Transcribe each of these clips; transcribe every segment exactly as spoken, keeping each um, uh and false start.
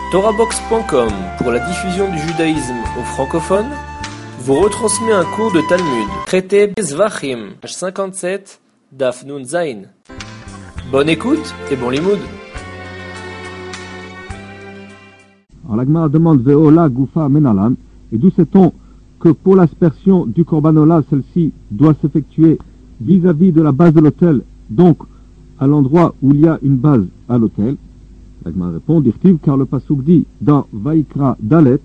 Torahbox point com, pour la diffusion du judaïsme aux francophones, vous retransmet un cours de Talmud, traité Zvachim, page cinquante-sept, Daf Nun Zayin. Bonne écoute et bon limoud. Alors la Gemara demande Veola Gufa Menalan, et d'où sait-on que pour l'aspersion du Korbanola, celle-ci doit s'effectuer vis-à-vis de la base de l'autel, donc à l'endroit où il y a une base à l'autel. La Gemara répond Dirtiv, car le pasuk dit dans Vaikra Dalet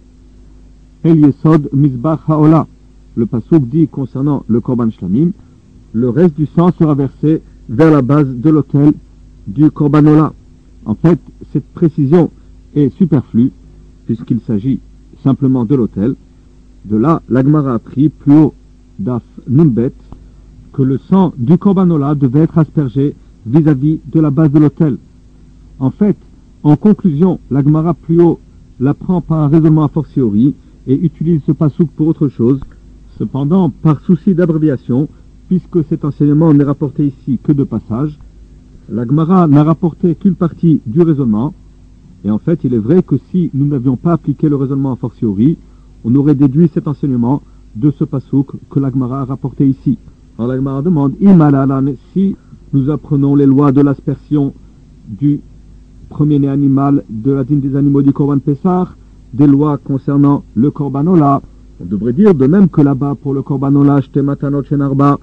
El Yesod Mizbach Haola. Le pasuk dit concernant le Korban Shlamim, le reste du sang sera versé vers la base de l'autel du Korbanola. En fait, cette précision est superflue, puisqu'il s'agit simplement de l'autel. De là, la Gemara a appris plus haut d'Af Numbet que le sang du Korbanola devait être aspergé vis-à-vis de la base de l'autel. En fait, en conclusion, la Gemara plus haut la prend par un raisonnement a fortiori et utilise ce pasouk pour autre chose. Cependant, par souci d'abréviation, puisque cet enseignement n'est rapporté ici que de passage, la Gemara n'a rapporté qu'une partie du raisonnement. Et en fait, il est vrai que si nous n'avions pas appliqué le raisonnement a fortiori, on aurait déduit cet enseignement de ce pasouk que la Gemara a rapporté ici. Alors la Gemara demande, Imalalan, si nous apprenons les lois de l'aspersion du premier-né animal de la dîme des animaux du Korban Pessah, des lois concernant le Korbanola, on devrait dire de même que là-bas pour le Korbanola, Shte Matanot Shenarba,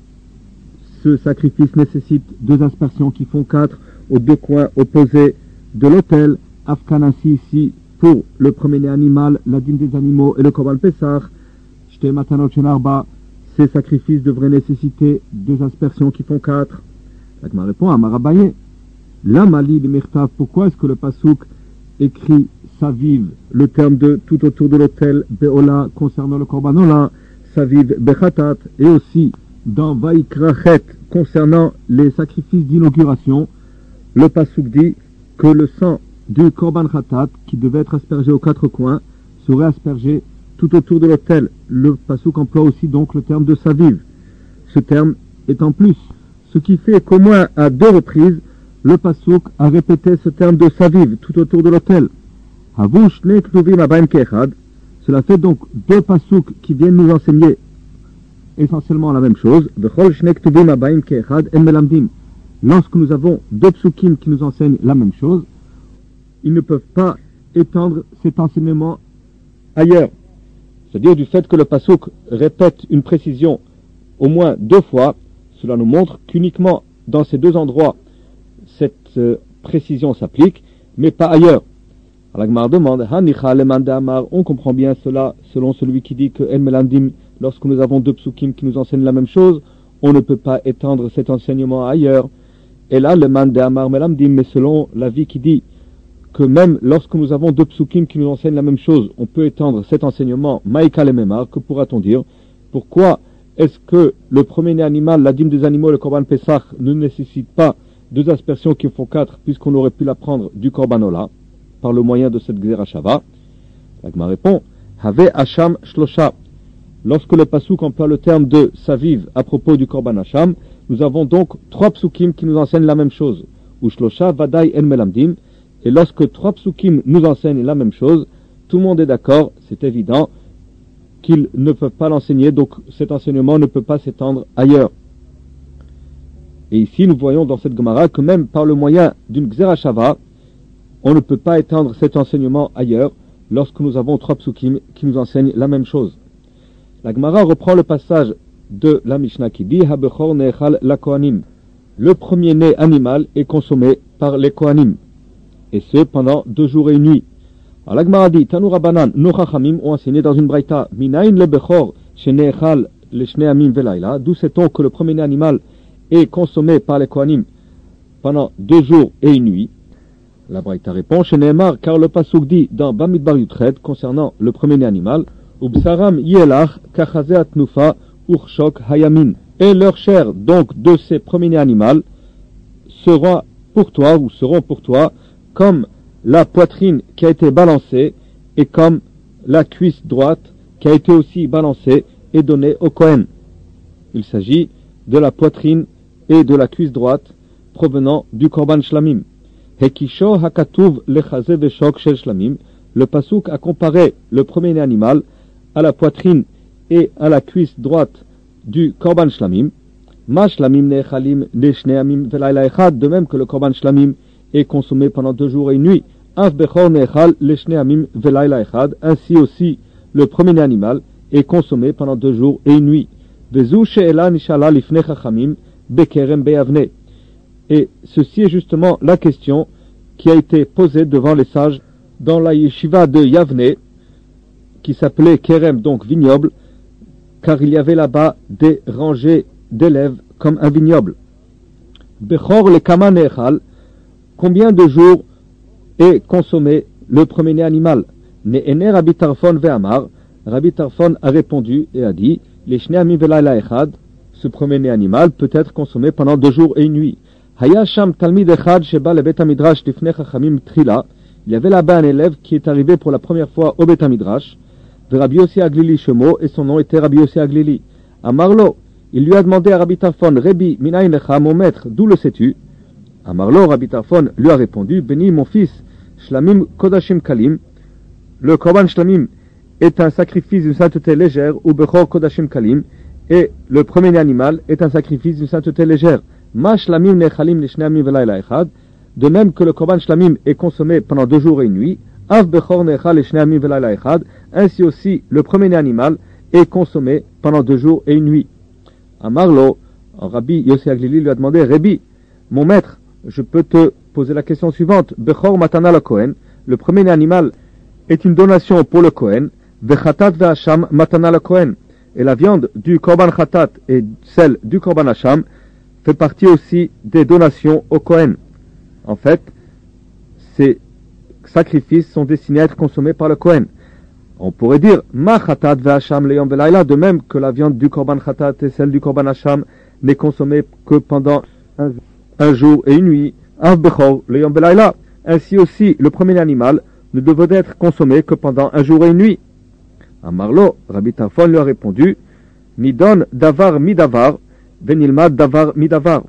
ce sacrifice nécessite deux aspersions qui font quatre aux deux coins opposés de l'autel. Afkan ainsi ici pour le premier-né animal, la dîme des animaux et le Korban Pessah, Shte Matanot Shenarba, ces sacrifices devraient nécessiter deux aspersions qui font quatre. La Gemara répond à Marabaye. La Mali de Mirtav, pourquoi est-ce que le Passouk écrit Saviv, le terme de tout autour de l'autel, Beola, concernant le Korbanola, Saviv Bechatat, et aussi dans Vaikrachet, concernant les sacrifices d'inauguration, le Passouk dit que le sang du Korban Khatat, qui devait être aspergé aux quatre coins, serait aspergé tout autour de l'autel. Le Passouk emploie aussi donc le terme de Saviv. Ce terme est en plus, ce qui fait qu'au moins à deux reprises, le Passouk a répété ce terme de Saviv tout autour de l'autel. Cela fait donc deux Passouk qui viennent nous enseigner essentiellement la même chose. Lorsque nous avons deux psukim qui nous enseignent la même chose, ils ne peuvent pas étendre cet enseignement ailleurs. C'est-à-dire du fait que le Passouk répète une précision au moins deux fois, cela nous montre qu'uniquement dans ces deux endroits, cette euh, précision s'applique, mais pas ailleurs. Alors la Gemara demande, on comprend bien cela selon celui qui dit que El Melandim, lorsque nous avons deux psukim qui nous enseignent la même chose, on ne peut pas étendre cet enseignement ailleurs. Et là, le man de Amar Melamdim, mais selon l'avis qui dit que même lorsque nous avons deux psukim qui nous enseignent la même chose, on peut étendre cet enseignement Maïka le Memar, que pourra-t-on dire? Pourquoi est-ce que le premier-né animal, la dîme des animaux, le Korban Pessah, ne nécessite pas deux aspersions qui font quatre, puisqu'on aurait pu l'apprendre du Korbanola, par le moyen de cette Gzera Shava? La Gemara répond, Have Hasham Shlosha. Lorsque le Pasuk emploie le terme de Saviv à propos du Korban Hasham, nous avons donc trois psukim qui nous enseignent la même chose. Ou Shlosha Vadai El Melamdim. Et lorsque trois psukim nous enseignent la même chose, tout le monde est d'accord, c'est évident, qu'ils ne peuvent pas l'enseigner, donc cet enseignement ne peut pas s'étendre ailleurs. Et ici, nous voyons dans cette Gemara que même par le moyen d'une Gzera Shava, on ne peut pas étendre cet enseignement ailleurs lorsque nous avons trois psukim qui nous enseignent la même chose. La Gemara reprend le passage de la Mishnah qui dit Habechor Nechal la Kohanim. Le premier-né animal est consommé par les Kohanim, et ce pendant deux jours et une nuit. Alors la Gemara dit Tanu Rabbanan, nos Chachamim ont enseigné dans une braïta Minayin le Bechor Shenechal le Shneamim Velaila. D'où sait-on que le premier-né animal est consommé par les Kohanim pendant deux jours et une nuit? La Braïta répond, chez Nehemar, car le Pasuk dit dans Bamidbar Yutred concernant le premier-né animal, Ubsaram Yelach Kachazeh Atnufa Urshok Hayamin. Et leur chair, donc, de ces premiers-nés animaux, sera pour toi, ou seront pour toi, comme la poitrine qui a été balancée, et comme la cuisse droite qui a été aussi balancée et donnée au Kohen. Il s'agit de la poitrine et de la cuisse droite provenant du Korban Shlamim. Hekisho hakatuv lechaze veshok shel shlamim. Le pasuk a comparé le premier animal à la poitrine et à la cuisse droite du korban shlamim. Ma shlamim nechalim leshne amim velayla echad. De même que le korban shlamim est consommé pendant deux jours et une nuit. Af bechor nechal leshne amim velayla echad. Ainsi aussi le premier animal est consommé pendant deux jours et une nuit. Vezu she'ela nishala lifnei chachamim bekerem beyavne. Et ceci est justement la question qui a été posée devant les sages dans la yeshiva de Yavne, qui s'appelait Kerem, donc vignoble, car il y avait là-bas des rangées d'élèves comme un vignoble. Bechor le kama nechal, combien de jours est consommé le premier animal? Ne'ene Rabbi Tarfon ve'amar, Rabbi Tarfon a répondu et a dit, les shnei amim velayla echad, ce premier animal peut être consommé pendant deux jours et une nuit. Haya sham talmid echad sheba le bet hamidrash lifnei chachamim trila. Il y avait là-bas un élève qui est arrivé pour la première fois au Bet HaMidrash, de Rabbi Yossi Aglili Shemo, et son nom était Rabbi Yossi Aglili. Amarlo, il lui a demandé à Rabbi Tarfon, Rebi, minayin lecha, mon maître, d'où le sais-tu? Amarlo, Rabbi Tarfon lui a répondu, Béni, mon fils, Shlamim Kodashim Kalim, le Korban Shlamim est un sacrifice d'une sainteté légère, ou Bechor Kodashim Kalim, et le premier animal est un sacrifice d'une sainteté légère. Ma Shlamim Nechalim Leshne Amim Velayla Echad. De même que le korban shlamim est consommé pendant deux jours et une nuit, av bechor nechal leshne amim velayla echad, ainsi aussi le premier animal est consommé pendant deux jours et une nuit. Amarlo, Rabbi Yossi Aglili lui a demandé, Rabbi, mon maître, je peux te poser la question suivante. Bechor matana la Kohen, le premier animal est une donation pour le Kohen, vechatat ve'asham matana la Kohen, et la viande du korban chatat et celle du korban hasham fait partie aussi des donations au Kohen. En fait, ces sacrifices sont destinés à être consommés par le Kohen. On pourrait dire, ma chatat ve'asham leyom velayla, de même que la viande du korban chatat et celle du korban hasham n'est consommée que pendant un, un jour et une nuit. Av bechor leyom velayla. Ainsi aussi, le premier animal ne devait être consommé que pendant un jour et une nuit. Amarlo, Rabbi Tarfon lui a répondu, Nidon davar midavar, venilmad davar midavar.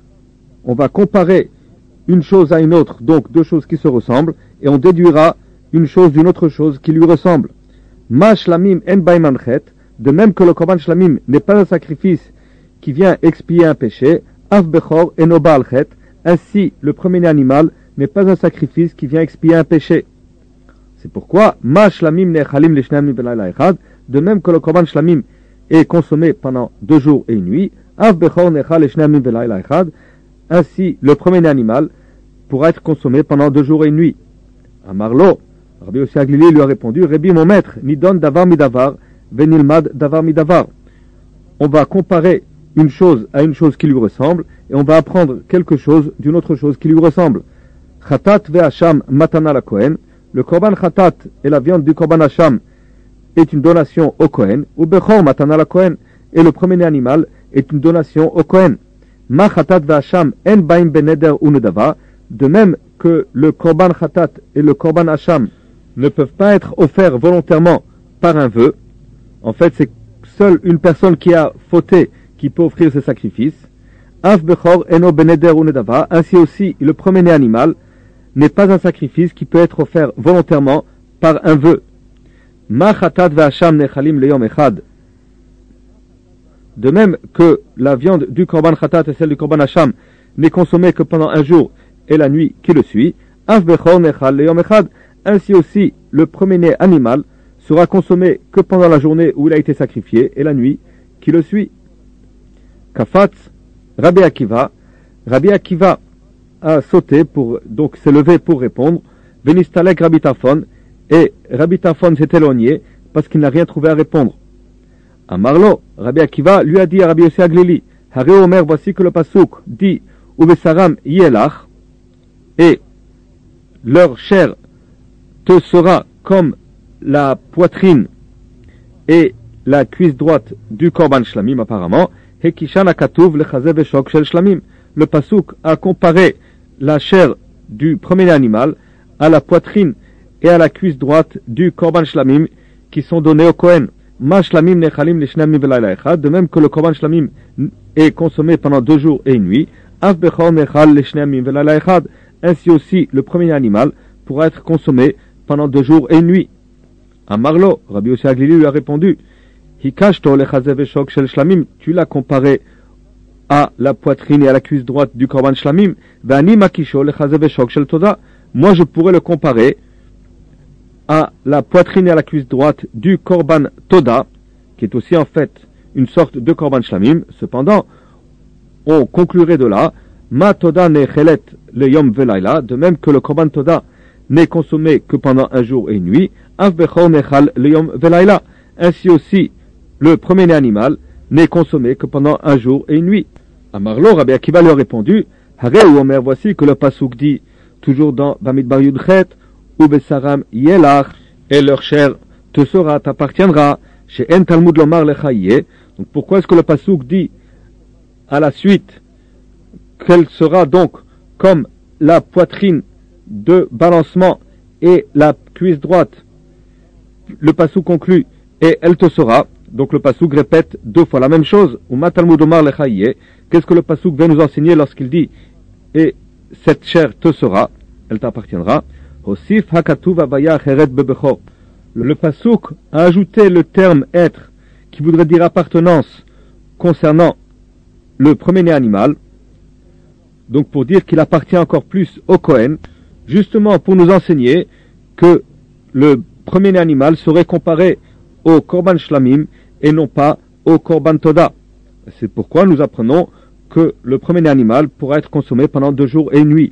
On va comparer une chose à une autre, donc deux choses qui se ressemblent, et on déduira une chose d'une autre chose qui lui ressemble. Ma shlamim en baimanchet, de même que le korban shlamim n'est pas un sacrifice qui vient expier un péché, av bechor eno baalchet, ainsi le premier animal n'est pas un sacrifice qui vient expier un péché. C'est pourquoi, ma shlamim nechalim leshne amim velayla echad, de même que le korban shlamim est consommé pendant deux jours et une nuit, av bechor nechal leshne amim velayla echad, ainsi, le premier animal pourra être consommé pendant deux jours et une nuit. Amarlo, Rabbi Yossi Aglili lui a répondu, Rebi, mon maître, nidon davar midavar, venilmad davar midavar. On va comparer une chose à une chose qui lui ressemble, et on va apprendre quelque chose d'une autre chose qui lui ressemble. Chatat ve'asham matana la Kohen, le korban chatat et la viande du korban hasham est une donation au Kohen, ou bechor matana la Kohen, et le premier animal est une donation au Kohen. Ma chatat ve'asham en baim beneder unedava, de même que le korban chatat et le korban hasham ne peuvent pas être offerts volontairement par un vœu. En fait, c'est seule une personne qui a fauté qui peut offrir ce sacrifice. Av bechor eno beneder unedava, ainsi aussi le premier animal n'est pas un sacrifice qui peut être offert volontairement par un vœu. Ma chatat ve'asham nechalim leyom echad. De même que la viande du korban chatat et celle du korban hasham n'est consommée que pendant un jour et la nuit qui le suit, av bechor nechal leyom echad, ainsi aussi le premier-né animal sera consommé que pendant la journée où il a été sacrifié et la nuit qui le suit. Kafatz, Rabbi Akiva, Rabbi Akiva a sauté pour donc s'est levé pour répondre. Venistalek Rabbi Tarfon, et Rabbi Tarfon s'est éloigné parce qu'il n'a rien trouvé à répondre. Amarlo, Rabbi Akiva lui a dit à Rabbi Yossi Aglili, Hare Omer, voici que le pasuk dit Ubesaram yelach, et leur chair te sera comme la poitrine et la cuisse droite du korban shlamim apparemment. Hekishan akatuv lechaze veshok shel shlamim. Le pasuk a comparé la chair du premier animal à la poitrine et à la cuisse droite du korban shlamim qui sont donnés au Kohen. Ma shlamim nechalim leshne amim velayla echad, de même que le korban shlamim est consommé pendant deux jours et une nuit. Av bechor nechal leshne amim velayla echad, ainsi aussi le premier animal pourra être consommé pendant deux jours et une nuit. À Marlo, Rabbi Yossi Aglili lui a répondu, Hikashto lechazev eshok shel shlamim, tu l'as comparé à la poitrine et à la cuisse droite du korban shlamim, ve'ani makisho lechazev eshok shel toda. Moi je pourrais le comparer à la poitrine et à la cuisse droite du korban toda, qui est aussi en fait une sorte de korban shlamim. Cependant, on conclurait de là, ma toda ne chelet le yom velayla, de même que le korban toda n'est consommé que pendant un jour et une nuit, av bechor nechal le yom velayla. Ainsi aussi, le premier-né animal n'est consommé que pendant un jour et une nuit. À Marlo, Rabbi Akiva lui a répondu, Harei ou Omer, voici que le pasuk dit, toujours dans Bamidbar Yudchet, ou Besaram Yelach, et leur chair te sera, t'appartiendra, chez En Talmud Lomar Lechaïe. Donc pourquoi est-ce que le pasuk dit à la suite qu'elle sera donc comme la poitrine de balancement et la cuisse droite? Le pasuk conclut, et elle te sera. Donc le pasuk répète deux fois la même chose. Uma Talmud Omar Lechaïe. Qu'est-ce que le pasuk vient nous enseigner lorsqu'il dit, et cette chair te sera, elle t'appartiendra? Osif hakatuv avaya cheret bebechor. Le pasuk a ajouté le terme être, qui voudrait dire appartenance, concernant le premier-né animal, donc pour dire qu'il appartient encore plus au Kohen, justement pour nous enseigner que le premier-né animal serait comparé au korban shlamim et non pas au korban toda. C'est pourquoi nous apprenons que le premier-né animal pourra être consommé pendant deux jours et une nuit.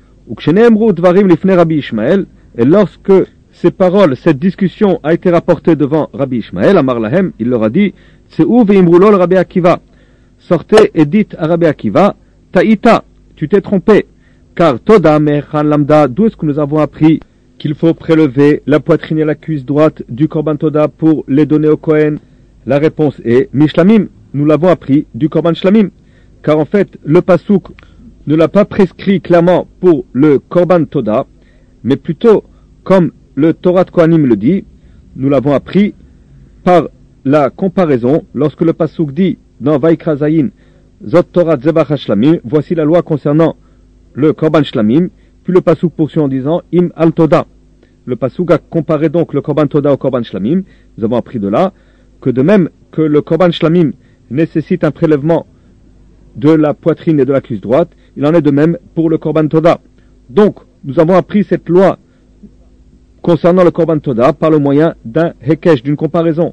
Et lorsque ces paroles, cette discussion a été rapportée devant Rabbi Ishmael, Amar Lahem, il leur a dit, Rabbi Akiva, sortez et dites à Rabbi Akiva, Ta'ita, tu t'es trompé, car Toda Mechan Lamda, d'où est-ce que nous avons appris qu'il faut prélever la poitrine et la cuisse droite du korban Toda pour les donner au Kohen? La réponse est Mishlamim, nous l'avons appris du korban Shlamim, car en fait le pasuk ne l'a pas prescrit clairement pour le korban Toda, mais plutôt comme le Torah de Kohanim le dit, nous l'avons appris par la comparaison lorsque le pasuk dit dans Vaikra Zayin, Zot Torah Zebach HaShlamim, voici la loi concernant le korban Shlamim, puis le pasuk poursuit en disant Im al Toda. Le pasuk a comparé donc le korban Toda au korban Shlamim. Nous avons appris de là que de même que le korban Shlamim nécessite un prélèvement de la poitrine et de la cuisse droite, il en est de même pour le korban Toda. Donc, nous avons appris cette loi concernant le korban Toda par le moyen d'un hekesh, d'une comparaison.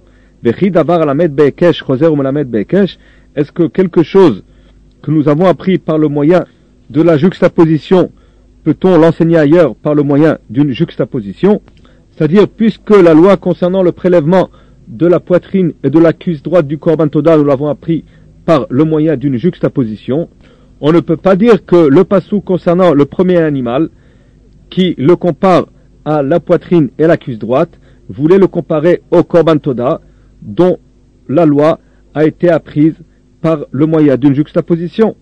Est-ce que quelque chose que nous avons appris par le moyen de la juxtaposition, peut-on l'enseigner ailleurs par le moyen d'une juxtaposition? C'est-à-dire, puisque la loi concernant le prélèvement de la poitrine et de la cuisse droite du korban Toda, nous l'avons appris par le moyen d'une juxtaposition, on ne peut pas dire que le pasuk concernant le premier animal, qui le compare à la poitrine et la cuisse droite, voulait le comparer au korban Toda, dont la loi a été apprise par le moyen d'une juxtaposition.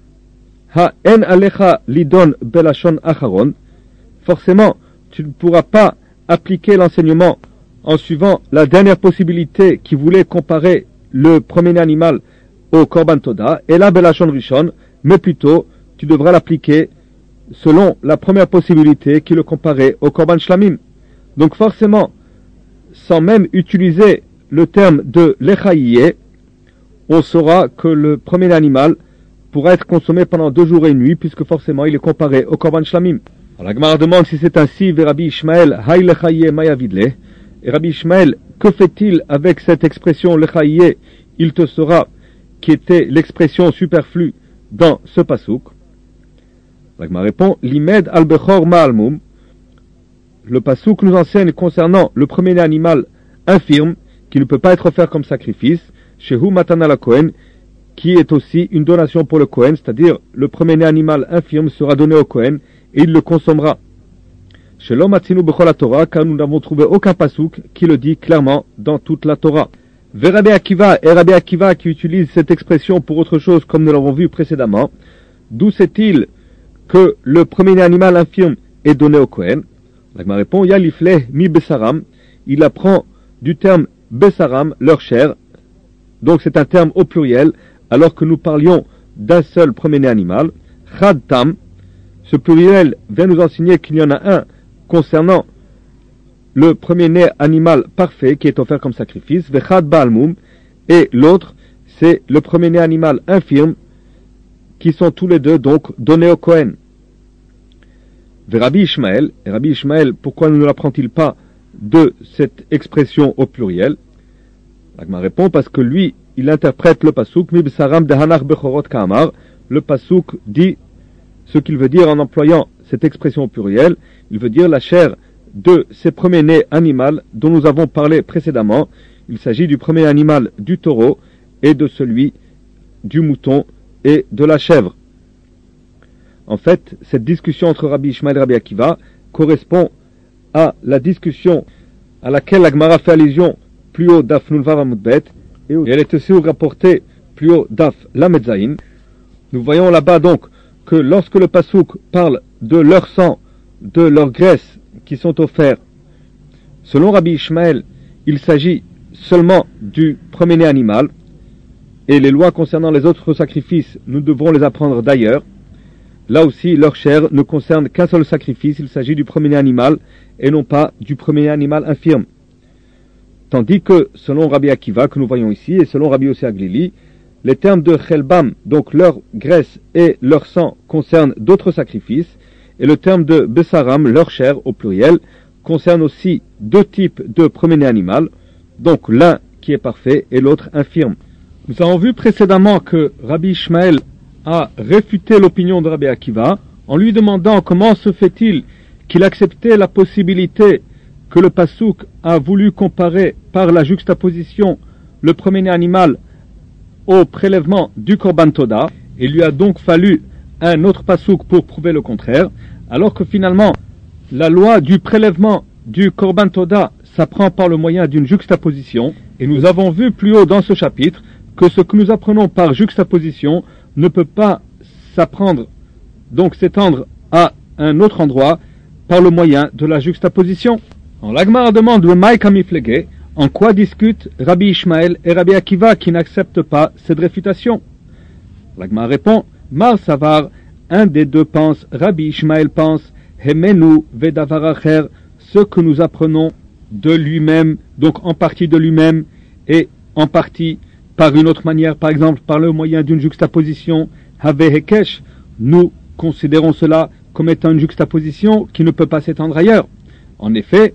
Ha en alecha lidon belashon acharon. Forcément, tu ne pourras pas appliquer l'enseignement en suivant la dernière possibilité qui voulait comparer le premier animal au korban Toda, et la belashon rishon, mais plutôt tu devras l'appliquer selon la première possibilité qui le comparait au korban shlamim. Donc forcément, sans même utiliser le terme de lechaïe, on saura que le premier animal pourra être consommé pendant deux jours et une nuit, puisque forcément il est comparé au korban shlamim. Alors la Gemara demande si c'est ainsi, vers Rabbi Ishmael, hay lechaïe mayavidle. Et Rabbi Ishmael, que fait-il avec cette expression lechaïe, il te sera, qui était l'expression superflue dans ce pasuk? La Gemara répond, limed al bechor ma'almum. Le pasuk nous enseigne concernant le premier animal infirme, qui ne peut pas être offert comme sacrifice, shehu matana la Kohen, qui est aussi une donation pour le Kohen, c'est-à-dire le premier animal infirme sera donné au Kohen et il le consommera. Shelo matzinu bechol la Torah, car nous n'avons trouvé aucun pasuk qui le dit clairement dans toute la Torah. Ve Rabbi Akiva, et Rabbi Akiva qui utilise cette expression pour autre chose comme nous l'avons vu précédemment, d'où sait-il que le premier animal infirme est donné au Kohen? La Gemara répond, Yalifleh mi besaram, il apprend du terme besaram, leur chair, donc c'est un terme au pluriel, alors que nous parlions d'un seul premier-né animal, chad tam, ce pluriel vient nous enseigner qu'il y en a un concernant le premier-né animal parfait qui est offert comme sacrifice, Vechad Baalmum, et l'autre, c'est le premier-né animal infirme, qui sont tous les deux donc donnés au Kohen. Rabbi Ishmael, et Rabbi Ishmael, pourquoi ne l'apprend-il pas de cette expression au pluriel? L'Agma répond parce que lui, il interprète le pasouk Mibsaram de Hanach Bechorot Kamar. Le pasouk dit ce qu'il veut dire en employant cette expression au pluriel. Il veut dire la chair de ces premiers-nés animaux dont nous avons parlé précédemment. Il s'agit du premier animal du taureau et de celui du mouton et de la chèvre. En fait, cette discussion entre Rabbi Ishmael et Rabbi Akiva correspond à la discussion à laquelle la Gemara fait allusion plus haut d'Af Nulvav Amudbet, et elle est aussi rapportée plus haut d'Af Lamed Zayin. Nous voyons là-bas donc que lorsque le Passouk parle de leur sang, de leur graisse qui sont offerts, selon Rabbi Ishmael, il s'agit seulement du premier-né animal, et les lois concernant les autres sacrifices, nous devrons les apprendre d'ailleurs. Là aussi, leur chair ne concerne qu'un seul sacrifice, il s'agit du premier-né animal, et non pas du premier-né animal infirme. Tandis que, selon Rabbi Akiva, que nous voyons ici, et selon Rabbi Yossi Aglili, les termes de Chelbam, donc leur graisse et leur sang, concernent d'autres sacrifices, et le terme de Bessaram, leur chair, au pluriel, concerne aussi deux types de premier-né animal, donc l'un qui est parfait et l'autre infirme. Nous avons vu précédemment que Rabbi Ishmael a réfuté l'opinion de Rabbi Akiva en lui demandant comment se fait-il qu'il acceptait la possibilité que le Passouk a voulu comparer par la juxtaposition le premier-né animal au prélèvement du Korban Toda, et il lui a donc fallu un autre Passouk pour prouver le contraire, alors que finalement la loi du prélèvement du Korban Toda s'apprend par le moyen d'une juxtaposition, et nous avons vu plus haut dans ce chapitre que ce que nous apprenons par juxtaposition ne peut pas s'apprendre, donc s'étendre à un autre endroit par le moyen de la juxtaposition. En l'Agmara demande le Maï Kamiflege, en quoi discutent Rabbi Ishmael et Rabbi Akiva qui n'acceptent pas cette réfutation? L'Agmara répond, Mar Savar, un des deux pense, Rabbi Ishmael pense, Hemenu Vedavar Acher, ce que nous apprenons de lui-même, donc en partie de lui-même, et en partie par une autre manière, par exemple par le moyen d'une juxtaposition, Have Hekesh, nous considérons cela comme étant une juxtaposition qui ne peut pas s'étendre ailleurs. En effet,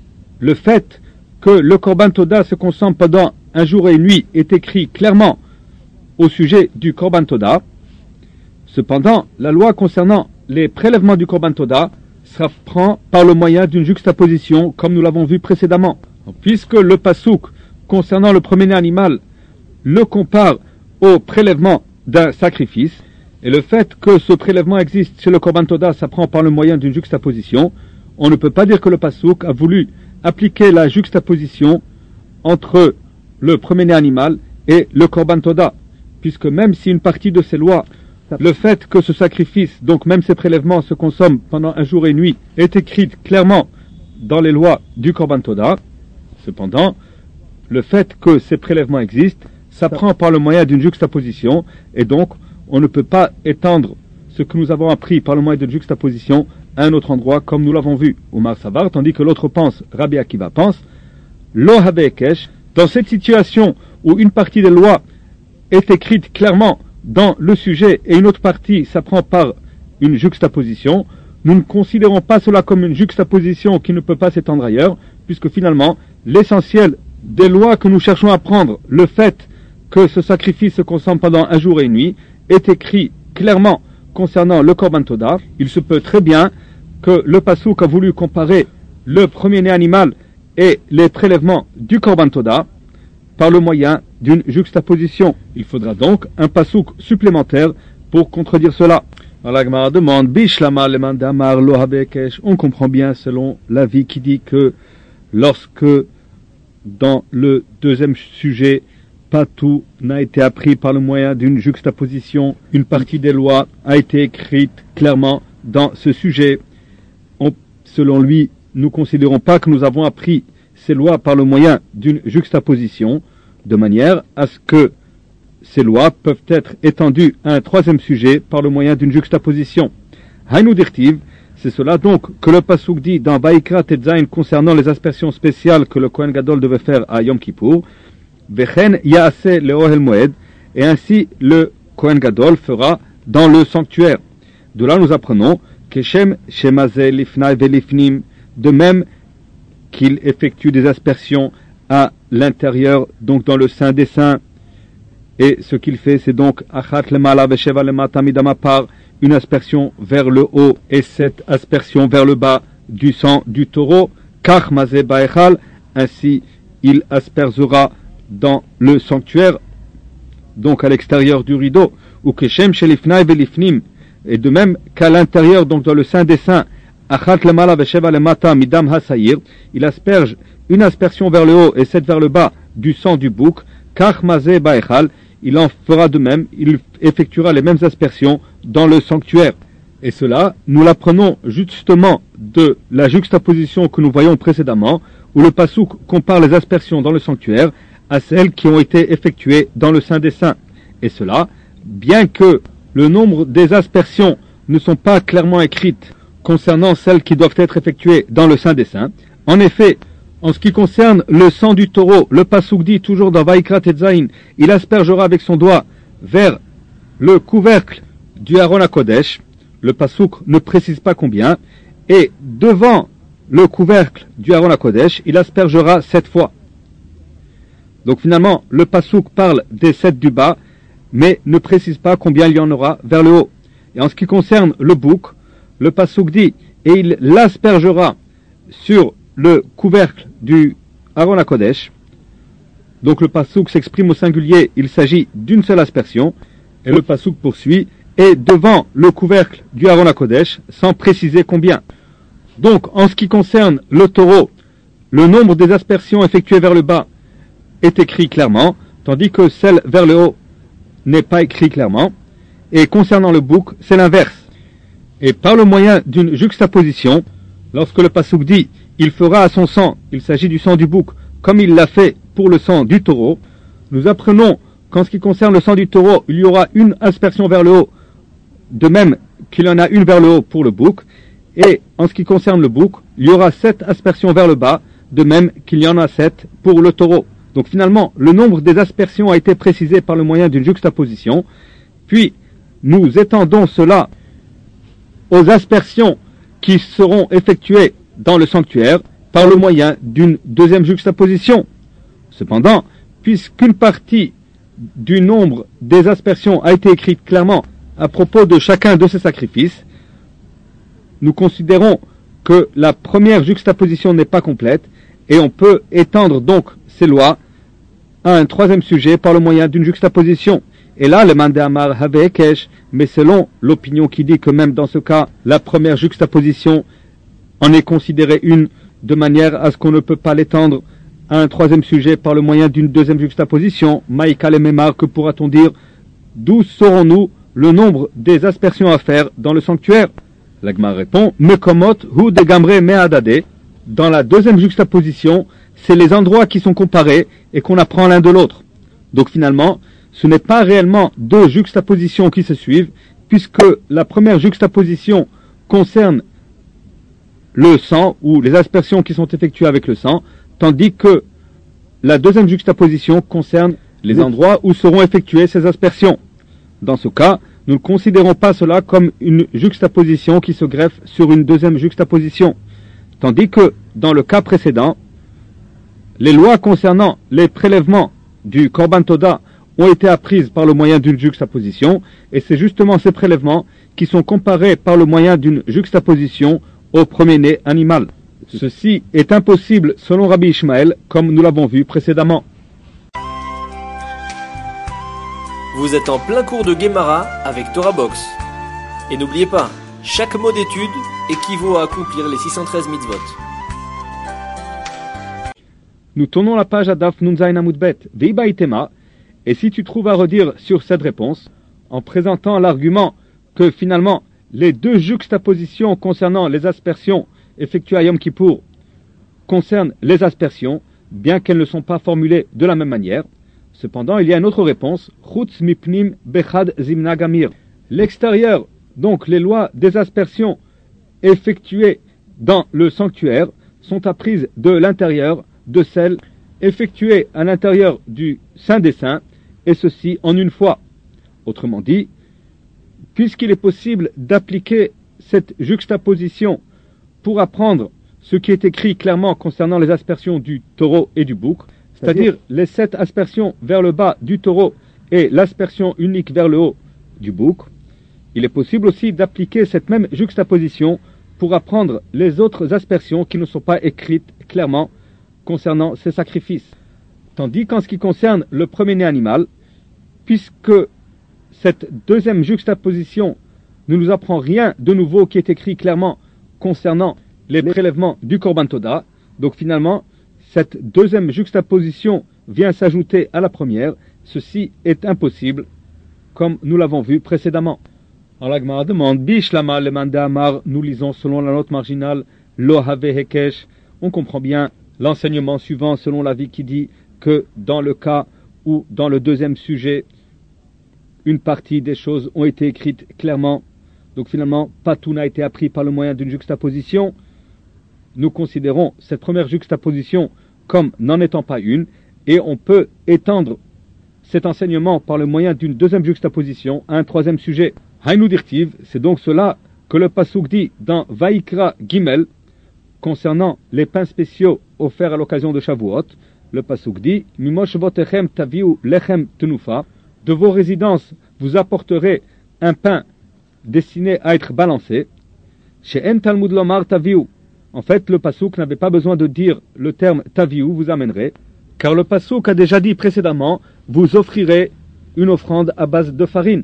le fait que le Korban Toda se consomme pendant un jour et une nuit est écrit clairement au sujet du Korban Toda. Cependant, la loi concernant les prélèvements du Korban Toda s'apprend par le moyen d'une juxtaposition, comme nous l'avons vu précédemment. Puisque le Passouk concernant le premier-né animal le compare au prélèvement d'un sacrifice, et le fait que ce prélèvement existe chez le Korban Toda s'apprend par le moyen d'une juxtaposition, on ne peut pas dire que le Passouk a voulu appliquer la juxtaposition entre le premier-né animal et le Korban Toda, puisque même si une partie de ces lois, le fait que ce sacrifice, donc même ces prélèvements se consomment pendant un jour et une nuit, est écrite clairement dans les lois du Korban Toda, cependant, le fait que ces prélèvements existent s'apprend par le moyen d'une juxtaposition, et donc on ne peut pas étendre ce que nous avons appris par le moyen de juxtaposition à un autre endroit, comme nous l'avons vu au Mar Savar, tandis que l'autre pense, Rabbi Akiva pense, Lo Have Hekesh, dans cette situation où une partie des lois est écrite clairement dans le sujet et une autre partie s'apprend par une juxtaposition, nous ne considérons pas cela comme une juxtaposition qui ne peut pas s'étendre ailleurs, puisque finalement, l'essentiel des lois que nous cherchons à prendre, le fait que ce sacrifice se consomme pendant un jour et une nuit, est écrit clairement concernant le Korban Toda. Il se peut très bien que le Passouk a voulu comparer le premier-né animal et les prélèvements du Korban Toda par le moyen d'une juxtaposition. Il faudra donc un Passouk supplémentaire pour contredire cela. Alors la Gemara demande, Bishlama leman damar lo have hekesh. On comprend bien selon l'avis qui dit que lorsque dans le deuxième sujet, pas tout n'a été appris par le moyen d'une juxtaposition, une partie des lois a été écrite clairement dans ce sujet. On, selon lui, nous considérons pas que nous avons appris ces lois par le moyen d'une juxtaposition, de manière à ce que ces lois peuvent être étendues à un troisième sujet par le moyen d'une juxtaposition. Hainu dirtiv, c'est cela donc que le pasuk dit dans Vaikra Tetzain concernant les aspersions spéciales que le Kohen Gadol devait faire à Yom Kippour, Vechen Yaase le Ohel Moed, et ainsi le Kohen Gadol fera dans le sanctuaire. De là nous apprenons que Shem Shemaze Lifnai Velifnim, de même qu'il effectue des aspersions à l'intérieur, donc dans le sein des saints, et ce qu'il fait c'est donc Achat Lemala Vesheva Lemata Midama par une aspersion vers le haut et cette aspersion vers le bas du sang du taureau, Kach Mazeh Baechal, ainsi il aspergera dans le sanctuaire, donc à l'extérieur du rideau, ou Keshem Shelifnai Velifnim, et de même qu'à l'intérieur, donc dans le sein des saints, Achat Lemala Vesheva Lemata Midam Hasayir, il asperge une aspersion vers le haut et cette vers le bas du sang du bouc, Kach Mazeh Baechal, il en fera de même, il effectuera les mêmes aspersions dans le sanctuaire. Et cela, nous l'apprenons justement de la juxtaposition que nous voyons précédemment, où le pasuk compare les aspersions dans le sanctuaire à celles qui ont été effectuées dans le sein des saints. Et cela, bien que le nombre des aspersions ne sont pas clairement écrites concernant celles qui doivent être effectuées dans le sein des saints. En effet, en ce qui concerne le sang du taureau, le pasuk dit toujours dans Vaikra Tetzain, il aspergera avec son doigt vers le couvercle du Aaron HaKodesh, le pasuk ne précise pas combien, et devant le couvercle du Aaron HaKodesh, il aspergera sept fois. Donc finalement, le pasuk parle des sept du bas, mais ne précise pas combien il y en aura vers le haut. Et en ce qui concerne le bouc, le pasuk dit, et il l'aspergera sur le couvercle du Aaron HaKodesh. Donc le pasuk s'exprime au singulier, il s'agit d'une seule aspersion, et le pasuk poursuit, et devant le couvercle du Aaron HaKodesh, sans préciser combien. Donc en ce qui concerne le taureau, le nombre des aspersions effectuées vers le bas est écrit clairement, tandis que celle vers le haut n'est pas écrit clairement, et concernant le bouc, c'est l'inverse. Et par le moyen d'une juxtaposition, lorsque le pasuk dit il fera à son sang, il s'agit du sang du bouc, comme il l'a fait pour le sang du taureau, nous apprenons qu'en ce qui concerne le sang du taureau, il y aura une aspersion vers le haut, de même qu'il y en a une vers le haut pour le bouc, et en ce qui concerne le bouc, il y aura sept aspersions vers le bas, de même qu'il y en a sept pour le taureau. Donc finalement, le nombre des aspersions a été précisé par le moyen d'une juxtaposition, puis nous étendons cela aux aspersions qui seront effectuées dans le sanctuaire par le moyen d'une deuxième juxtaposition. Cependant, puisqu'une partie du nombre des aspersions a été écrite clairement à propos de chacun de ces sacrifices, nous considérons que la première juxtaposition n'est pas complète et on peut étendre donc ces lois à un troisième sujet par le moyen d'une juxtaposition. Et là, le Mandéamar Havekesh, mais selon l'opinion qui dit que même dans ce cas, la première juxtaposition en est considérée une, de manière à ce qu'on ne peut pas l'étendre à un troisième sujet par le moyen d'une deuxième juxtaposition. Maïka le Memar, que pourra-t-on dire? D'où saurons-nous le nombre des aspersions à faire dans le sanctuaire? L'Agmar répond, Mekomot hu de gamre meadade. Dans la deuxième juxtaposition, c'est les endroits qui sont comparés et qu'on apprend l'un de l'autre. Donc finalement, ce n'est pas réellement deux juxtapositions qui se suivent, puisque la première juxtaposition concerne le sang, ou les aspersions qui sont effectuées avec le sang, tandis que la deuxième juxtaposition concerne les endroits où seront effectuées ces aspersions. Dans ce cas, nous ne considérons pas cela comme une juxtaposition qui se greffe sur une deuxième juxtaposition, tandis que dans le cas précédent, les lois concernant les prélèvements du Korban Toda ont été apprises par le moyen d'une juxtaposition, et c'est justement ces prélèvements qui sont comparés par le moyen d'une juxtaposition au premier-né animal. Ceci est impossible selon Rabbi Ishmael, comme nous l'avons vu précédemment. Vous êtes en plein cours de Gemara avec Torah Box. Et n'oubliez pas, chaque mot d'étude équivaut à accomplir les six cent treize mitzvot. Nous tournons la page à Daf Nun Zayin Amud Bet, Veiba Itema, et si tu trouves à redire sur cette réponse, en présentant l'argument que finalement les deux juxtapositions concernant les aspersions effectuées à Yom Kippour concernent les aspersions, bien qu'elles ne sont pas formulées de la même manière. Cependant, il y a une autre réponse, Chutz mipnim bechad zimna gamir. L'extérieur Donc les lois des aspersions effectuées dans le sanctuaire sont apprises de l'intérieur de celles effectuées à l'intérieur du Saint des Saints, et ceci en une fois. Autrement dit, puisqu'il est possible d'appliquer cette juxtaposition pour apprendre ce qui est écrit clairement concernant les aspersions du taureau et du bouc, c'est-à-dire les sept aspersions vers le bas du taureau et l'aspersion unique vers le haut du bouc, il est possible aussi d'appliquer cette même juxtaposition pour apprendre les autres aspersions qui ne sont pas écrites clairement concernant ces sacrifices. Tandis qu'en ce qui concerne le premier-né animal, puisque cette deuxième juxtaposition ne nous apprend rien de nouveau qui est écrit clairement concernant les prélèvements du Korban Toda, donc finalement, cette deuxième juxtaposition vient s'ajouter à la première. Ceci est impossible, comme nous l'avons vu précédemment. Alors la Gemara demande, Bishlama le manda amar, nous lisons selon la note marginale, lo have hekesh. On comprend bien l'enseignement suivant selon l'avis qui dit que dans le cas où, dans le deuxième sujet, une partie des choses ont été écrites clairement, donc finalement, pas tout n'a été appris par le moyen d'une juxtaposition. Nous considérons cette première juxtaposition comme n'en étant pas une, et on peut étendre cet enseignement par le moyen d'une deuxième juxtaposition à un troisième sujet. Hainu dirtiv, c'est donc cela que le Pasuk dit dans Vaikra Gimel, concernant les pains spéciaux offerts à l'occasion de Shavuot. Le Pasuk dit, Mimosh votechem taviu lechem tenufa, de vos résidences vous apporterez un pain destiné à être balancé. Chez En Talmud Lomar taviu, en fait, le Pasuk n'avait pas besoin de dire le terme taviu, vous amènerez, car le Pasuk a déjà dit précédemment, vous offrirez une offrande à base de farine.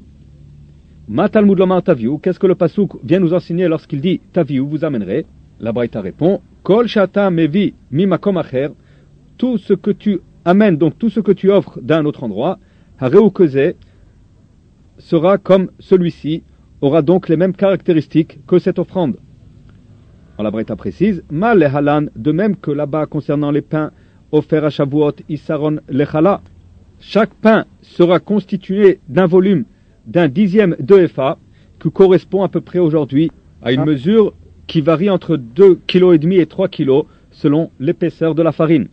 Ma Talmud Lomar taviu, qu'est-ce que le Pasuk vient nous enseigner lorsqu'il dit taviu, vous amènerez? La Braïta répond, Kol shata mevi mi makom acher, tout ce que tu amènes, donc tout ce que tu offres d'un autre endroit, hareu keze, sera comme celui-ci, aura donc les mêmes caractéristiques que cette offrande. Alors la Braïta précise, ma lehalan, de même que là-bas concernant les pains offerts à Shavuot, isaron lechala, chaque pain sera constitué d'un volume d'un dixième de Epha, qui correspond à peu près aujourd'hui à une ah. mesure qui varie entre deux virgule cinq kilos et trois kilos selon l'épaisseur de la farine.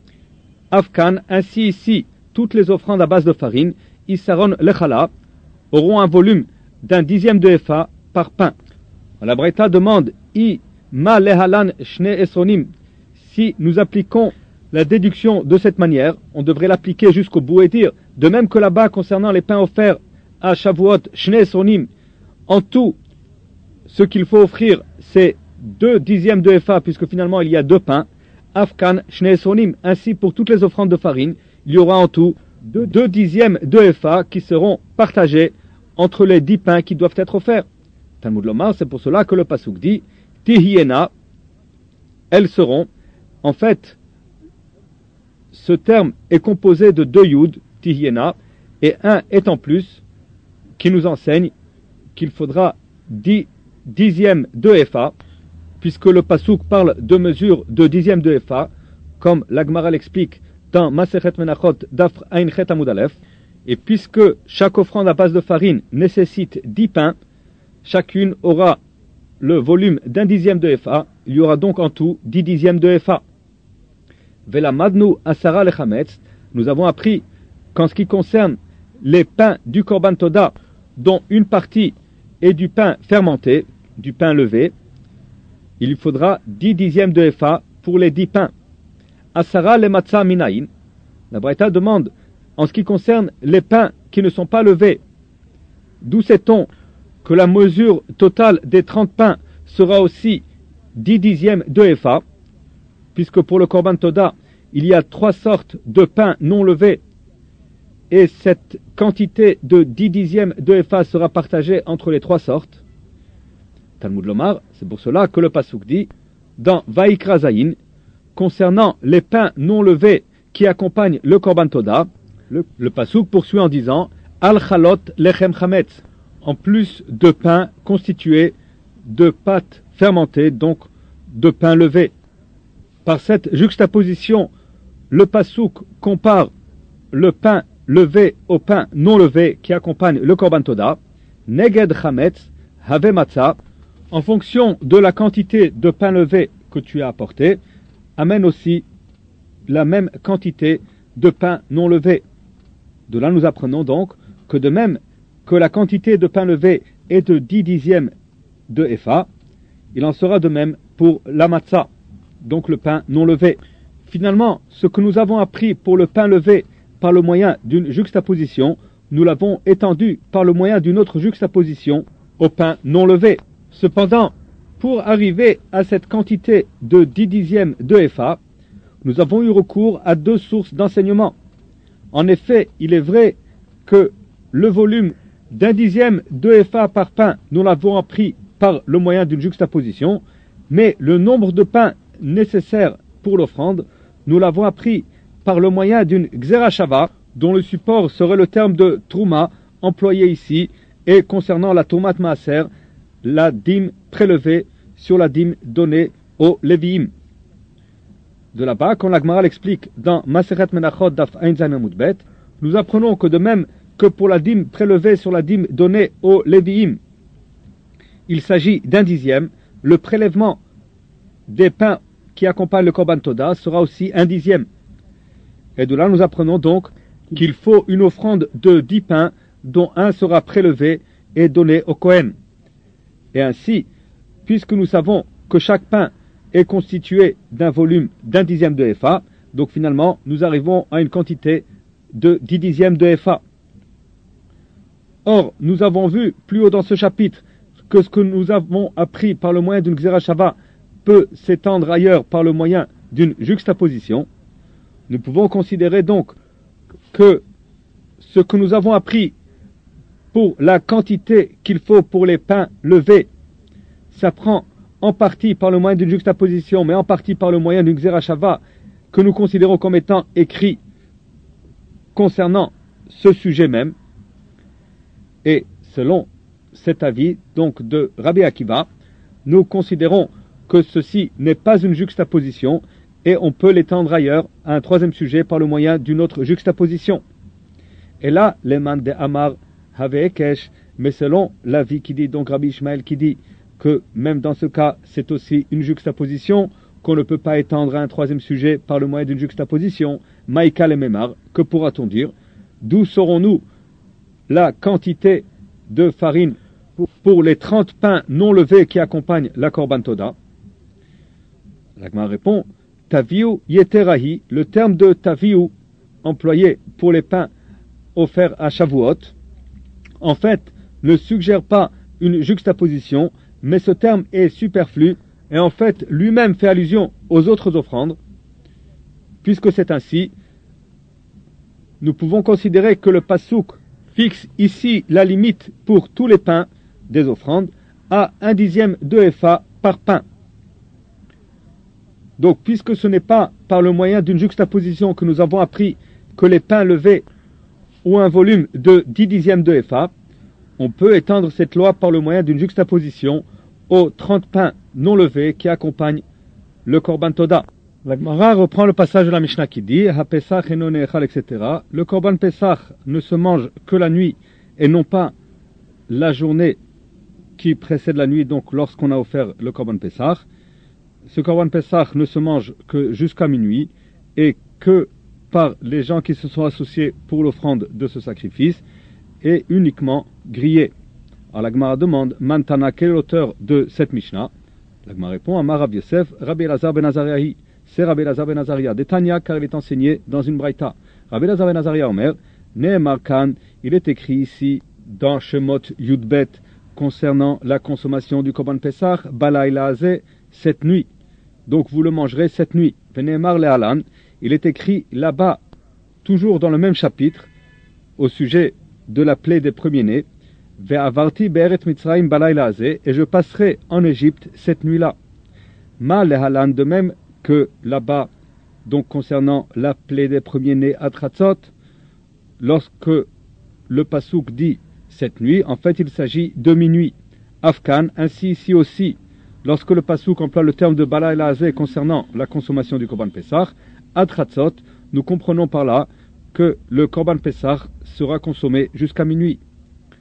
Afkan, ainsi ici, toutes les offrandes à base de farine, isaron lechala, auront un volume d'un dixième de Epha par pain. La Braïta demande, I ma lehalan shne esonim, si nous appliquons la déduction de cette manière, on devrait l'appliquer jusqu'au bout et dire, de même que là-bas concernant les pains offerts à Shavuot, shne esonim, en tout, ce qu'il faut offrir, c'est deux dixièmes de Epha, puisque finalement il y a deux pains. Afkan, shne esonim, ainsi pour toutes les offrandes de farine, il y aura en tout deux, deux dixièmes de Epha qui seront partagés entre les dix pains qui doivent être offerts. Talmud Lomar, c'est pour cela que le Pasuk dit, Tihiena, elles seront. En fait, ce terme est composé de deux yud, Tihiena, et un est en plus, qui nous enseigne qu'il faudra dix dixièmes de Epha, puisque le Pasuk parle de mesure de dixième de Epha, comme l'Agmara l'explique dans Masechet Menachot d'Afr Ain Chet Amud Aleph, et puisque chaque offrande à base de farine nécessite dix pains, chacune aura le volume d'un dixième de Epha, il y aura donc en tout dix dixièmes de Epha. Vela Madnu Asara Lechametz, nous avons appris qu'en ce qui concerne les pains du Korban Toda, dont une partie est du pain fermenté, du pain levé, il faudra dix dixièmes de Epha pour les dix pains. Asara le matzah minaïn, la Braïta demande, en ce qui concerne les pains qui ne sont pas levés, d'où sait-on que la mesure totale des trente pains sera aussi dix dixièmes de Epha, puisque pour le Korban Toda, il y a trois sortes de pains non levés, et cette quantité de dix dixièmes de Epha sera partagée entre les trois sortes. Talmud Lomar, c'est pour cela que le Pasuk dit, dans Vaikra Zayin, concernant les pains non levés qui accompagnent le Korban Toda, le, le Pasuk poursuit en disant, Al Chalot Lechem Chametz, en plus de pain constitué de pâtes fermentées, donc de pain levé. Par cette juxtaposition, le Pasuk compare le pain levé au pain non levé qui accompagne le Korban Toda. Neged Chametz, have matzah, en fonction de la quantité de pain levé que tu as apporté, amène aussi la même quantité de pain non levé. De là, nous apprenons donc que de même que la quantité de pain levé est de dix dixièmes de épha, il en sera de même pour la matzah, donc le pain non levé. Finalement, ce que nous avons appris pour le pain levé par le moyen d'une juxtaposition, nous l'avons étendu par le moyen d'une autre juxtaposition au pain non levé. Cependant, pour arriver à cette quantité de dix dixièmes de épha, nous avons eu recours à deux sources d'enseignement. En effet, il est vrai que le volume d'un dixième de épha par pain, nous l'avons appris par le moyen d'une juxtaposition, mais le nombre de pains nécessaires pour l'offrande, nous l'avons appris par le moyen d'une xerashava, dont le support serait le terme de trouma, employé ici, et concernant la tomat maaser, la dîme prélevée sur la dîme donnée aux Lévi'im. De là-bas, quand la Gemara l'explique dans Masechet Menachot Daf Ain Zayin Amud Bet, nous apprenons que de même que pour la dîme prélevée sur la dîme donnée aux Lévi'im, il s'agit d'un dixième, le prélèvement des pains qui accompagnent le Korban Toda sera aussi un dixième. Et de là, nous apprenons donc qu'il faut une offrande de dix pains, dont un sera prélevé et donné au Kohen. Et ainsi, puisque nous savons que chaque pain est constitué d'un volume d'un dixième de épha, donc finalement, nous arrivons à une quantité de dix dixièmes de épha. Or, nous avons vu plus haut dans ce chapitre que ce que nous avons appris par le moyen d'une xerashava peut s'étendre ailleurs par le moyen d'une juxtaposition. Nous pouvons considérer donc que ce que nous avons appris pour la quantité qu'il faut pour les pains levés s'apprend en partie par le moyen d'une juxtaposition, mais en partie par le moyen d'une xerashava que nous considérons comme étant écrit concernant ce sujet même. Et selon cet avis, donc de Rabbi Akiva, nous considérons que ceci n'est pas une juxtaposition et on peut l'étendre ailleurs à un troisième sujet par le moyen d'une autre juxtaposition. Et là, les man de Amar have ekesh, mais selon l'avis qui dit, donc Rabbi Ishmael qui dit que même dans ce cas, c'est aussi une juxtaposition, qu'on ne peut pas étendre à un troisième sujet par le moyen d'une juxtaposition, Maïka le Memar, que pourra-t-on dire? D'où saurons-nous la quantité de farine pour les trente pains non levés qui accompagnent la Korban Toda? La Gemara répond, Taviu yeterahi, le terme de Taviu employé pour les pains offerts à Shavuot, en fait, ne suggère pas une juxtaposition, mais ce terme est superflu et en fait lui-même fait allusion aux autres offrandes. Puisque c'est ainsi, nous pouvons considérer que le pasouk fixe ici la limite pour tous les pains des offrandes à un dixième de épha par pain. Donc, puisque ce n'est pas par le moyen d'une juxtaposition que nous avons appris que les pains levés ont un volume de dix dixièmes de épha, on peut étendre cette loi par le moyen d'une juxtaposition aux trente pains non levés qui accompagnent le Korban Toda. La Gemara reprend le passage de la Mishnah qui dit Ha Pesach eno ne'echal, et cetera. Le Korban Pesach ne se mange que la nuit et non pas la journée qui précède la nuit, donc lorsqu'on a offert le Korban Pesach. Ce Korban Pesach ne se mange que jusqu'à minuit et que par les gens qui se sont associés pour l'offrande de ce sacrifice et uniquement grillé. Alors la Gemara demande Mantana, quel est l'auteur de cette Mishnah? La Gemara répond Amar Rav Yosef, Rabbi Elazar ben Azariahi. C'est Rabbi Elazar ben Azaria de Tanya, car il est enseigné dans une braïta. Rabbi Elazar ben Azaria Omer, Nehemar Kan, il est écrit ici dans Shemot Yudbet concernant la consommation du Korban Pesach, Balayla Azeh, cette nuit. Donc vous le mangerez cette nuit. Nehemar Lehalan, il est écrit là-bas, toujours dans le même chapitre, au sujet de la plaie des premiers-nés, Ve'avarti be'eret Mitzrayim balayla azeh, et je passerai en Égypte cette nuit-là. Ma lehalan, de même que là-bas, donc concernant la plaie des premiers-nés à Tratzot, lorsque le pasouk dit cette nuit, en fait il s'agit de minuit. Afkan, ainsi ici aussi, lorsque le pasouk emploie le terme de balayla azeh concernant la consommation du Korban Pesach, à Tratzot, nous comprenons par là que le Korban Pesach sera consommé jusqu'à minuit.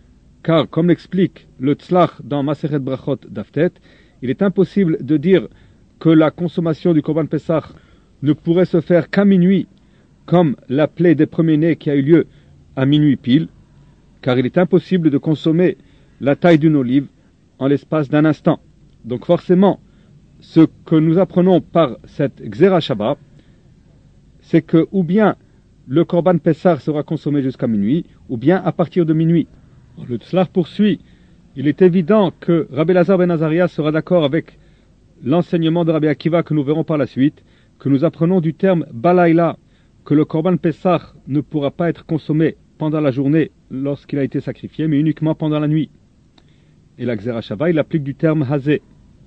car comme l'explique le Tzlach dans Masechet Brachot Daftet, il est impossible de dire que la consommation du Korban Pessah ne pourrait se faire qu'à minuit, comme la plaie des premiers-nés qui a eu lieu à minuit pile, car il est impossible de consommer la taille d'une olive en l'espace d'un instant. Donc forcément, ce que nous apprenons par cette Gzera Shabbat, c'est que ou bien le Korban Pessah sera consommé jusqu'à minuit, ou bien à partir de minuit. Le Tzlach poursuit, il est évident que Rabbi Elazar ben Azaria sera d'accord avec l'enseignement de Rabbi Akiva que nous verrons par la suite, que nous apprenons du terme Balayla, que le Korban Pessah ne pourra pas être consommé pendant la journée lorsqu'il a été sacrifié, mais uniquement pendant la nuit. Et la Gzera Shava, il applique du terme Hazé.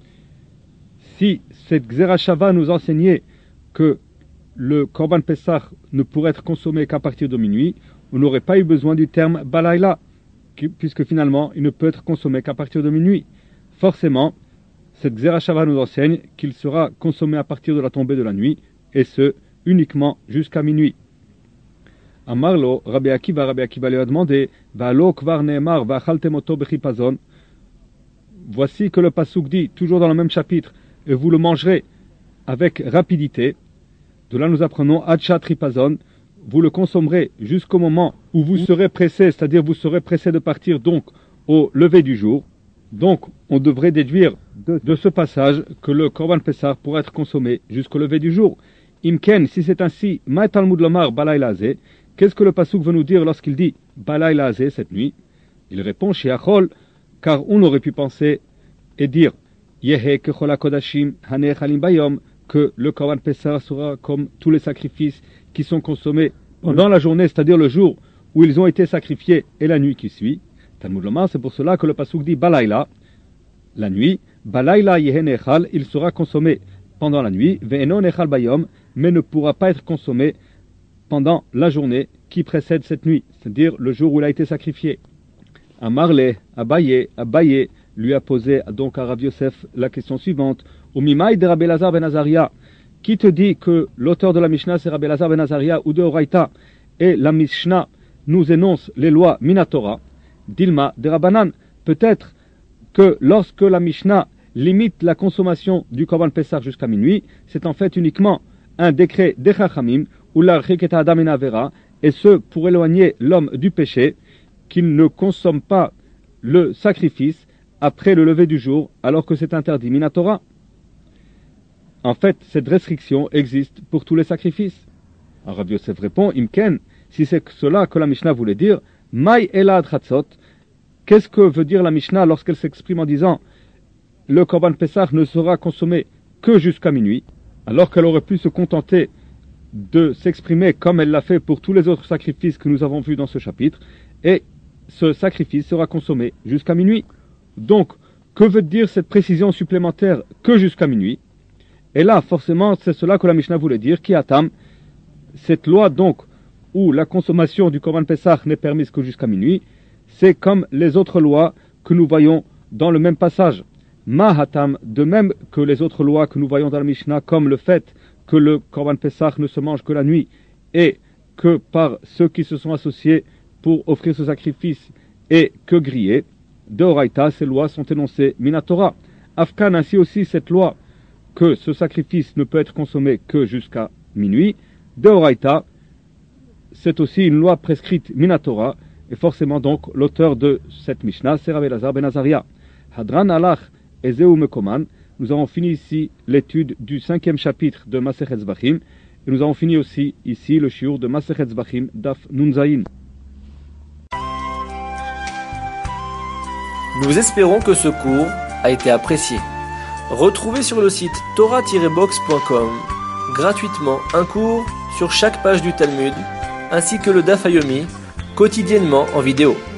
Si cette Gzera Shava nous enseignait que le Korban Pessah ne pourrait être consommé qu'à partir de minuit, on n'aurait pas eu besoin du terme Balayla, puisque finalement il ne peut être consommé qu'à partir de minuit. Forcément, cette Gzera Shava nous enseigne qu'il sera consommé à partir de la tombée de la nuit, et ce, uniquement jusqu'à minuit. Amarlo, Rabbi Akiva, Rabbi Akiva lui a demandé, Va'alo kvar ne'emar va'achaltem oto bechipazon. Voici que le pasuk dit, toujours dans le même chapitre, et vous le mangerez avec rapidité. De là nous apprenons Adshat Ripazon, vous le consommerez jusqu'au moment où vous serez pressé, c'est-à-dire vous serez pressé de partir donc au lever du jour. Donc on devrait déduire de, de ce passage que le Korban Pessah pourrait être consommé jusqu'au lever du jour. Imken, si c'est ainsi, Ma Talmud Lomar Balayla Azeh, qu'est-ce que le pasuk veut nous dire lorsqu'il dit Balayla Azeh cette nuit? Il répond chez Achol, car on aurait pu penser et dire Yehe Kechol HaKodashim Hanech Halim Bayom, que le Korban Pessah sera comme tous les sacrifices qui sont consommés pendant la journée, c'est-à-dire le jour où ils ont été sacrifiés et la nuit qui suit. Talmud Lomar, c'est pour cela que le pasuk dit Balayla, la nuit, Balayla Yehe Nechal, il sera consommé pendant la nuit, Ve'eno Nechal Bayom, mais ne pourra pas être consommé pendant la journée qui précède cette nuit, c'est-à-dire le jour où il a été sacrifié. Amarle, Abaye, Abaye lui a posé donc à Rav Yosef la question suivante. Umimaï de Rabbi Elazar ben Azaria, qui te dit que l'auteur de la Mishnah c'est Rabbi Elazar ben Azaria ou de Oraita, et la Mishnah nous énonce les lois Minatora, Dilma de Rabbanan. Peut-être que lorsque la Mishnah limite la consommation du Korban Pessah jusqu'à minuit, c'est en fait uniquement un décret des Chachamim, ou la Riketa Adam en Avera, et ce pour éloigner l'homme du péché, qu'il ne consomme pas le sacrifice après le lever du jour, alors que c'est interdit Minatora. En fait, cette restriction existe pour tous les sacrifices. Alors Rabbi Yosef répond, Imken, si c'est cela que la Mishnah voulait dire, Mai Elad Chatzot, qu'est-ce que veut dire la Mishnah lorsqu'elle s'exprime en disant le Korban Pessah ne sera consommé que jusqu'à minuit, alors qu'elle aurait pu se contenter de s'exprimer comme elle l'a fait pour tous les autres sacrifices que nous avons vus dans ce chapitre, et ce sacrifice sera consommé jusqu'à minuit. Donc, que veut dire cette précision supplémentaire que jusqu'à minuit? Et là, forcément, c'est cela que la Mishnah voulait dire, qui attame cette loi donc où la consommation du Korban Pessah n'est permise que jusqu'à minuit, c'est comme les autres lois que nous voyons dans le même passage. Mahatam, de même que les autres lois que nous voyons dans la Mishnah, comme le fait que le Korban Pessah ne se mange que la nuit, et que par ceux qui se sont associés pour offrir ce sacrifice, et que grillés, de Oraita, ces lois sont énoncées Minatora. Afkan, ainsi aussi cette loi que ce sacrifice ne peut être consommé que jusqu'à minuit, de Oraita, c'est aussi une loi prescrite Minatora, et forcément donc l'auteur de cette Mishnah, c'est Rabbi Elazar ben Azaria. Hadran alach ezeu mekoman. Nous avons fini ici l'étude du cinquième chapitre de Masechet Zvachim, et nous avons fini aussi ici le shiur de Masechet Zvachim Daf Nun Zayin. Nous espérons que ce cours a été apprécié. Retrouvez sur le site torah tiret box point com gratuitement un cours sur chaque page du Talmud, ainsi que le Daf Yomi, quotidiennement en vidéo.